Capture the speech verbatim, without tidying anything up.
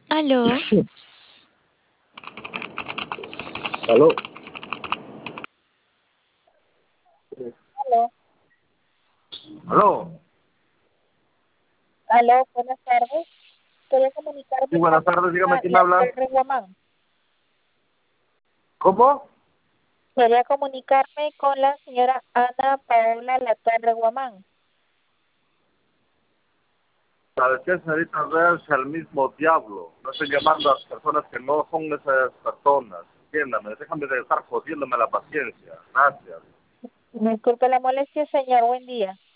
Aló, Aló. Aló, Aló. aló, buenas tardes. Quería Sí, comunicarme con buenas tardes, dígame la, quién me la habla. Torre Guamán. ¿Cómo? Quería comunicarme con la señora Ana Paola La Torre Guamán. ¿Sabes qué, señorita? Véanse al mismo diablo. No estoy llamando a las personas que no son esas personas. Entiéndame, déjame de estar jodiéndome la paciencia. Gracias. Disculpe la molestia, señor. Buen día.